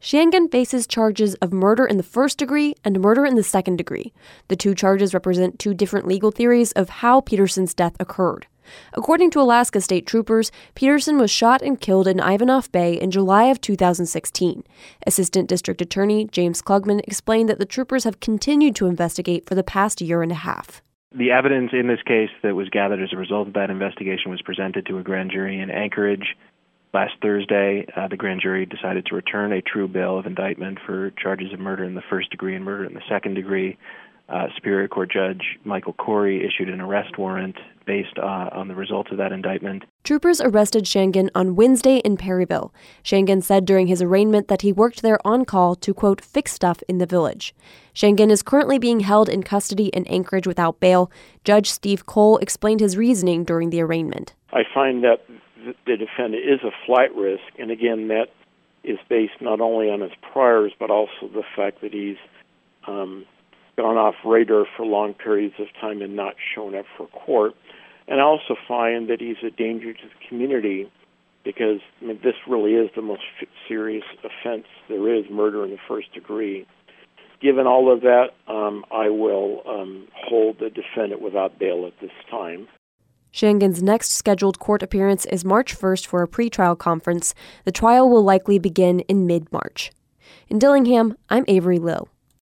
Shangen faces charges of murder in the first degree and murder in the second degree. The two charges represent two different legal theories of how Peterson's death occurred. According to Alaska State Troopers, Peterson was shot and killed in Ivanhoe Bay in July of 2016. Assistant District Attorney James Klugman explained that the troopers have continued to investigate for the past year and a half. The evidence in this case that was gathered as a result of that investigation was presented to a grand jury in Anchorage. Last Thursday, the grand jury decided to return a true bill of indictment for charges of murder in the first degree and murder in the second degree. Superior Court Judge Michael Corey issued an arrest warrant based on the results of that indictment. Troopers arrested Shangen on Wednesday in Perryville. Shangen said during his arraignment that he worked there on call to, quote, fix stuff in the village. Shangen is currently being held in custody in Anchorage without bail. Judge Steve Cole explained his reasoning during the arraignment. I find that the defendant is a flight risk, and again, that is based not only on his priors, but also the fact that he's gone off radar for long periods of time and not shown up for court. And I also find that he's a danger to the community because this really is the most serious offense there is, murder in the first degree. Given all of that, I will hold the defendant without bail at this time. Shangen's next scheduled court appearance is March 1st for a pretrial conference. The trial will likely begin in mid-March. In Dillingham, I'm Avery Lill.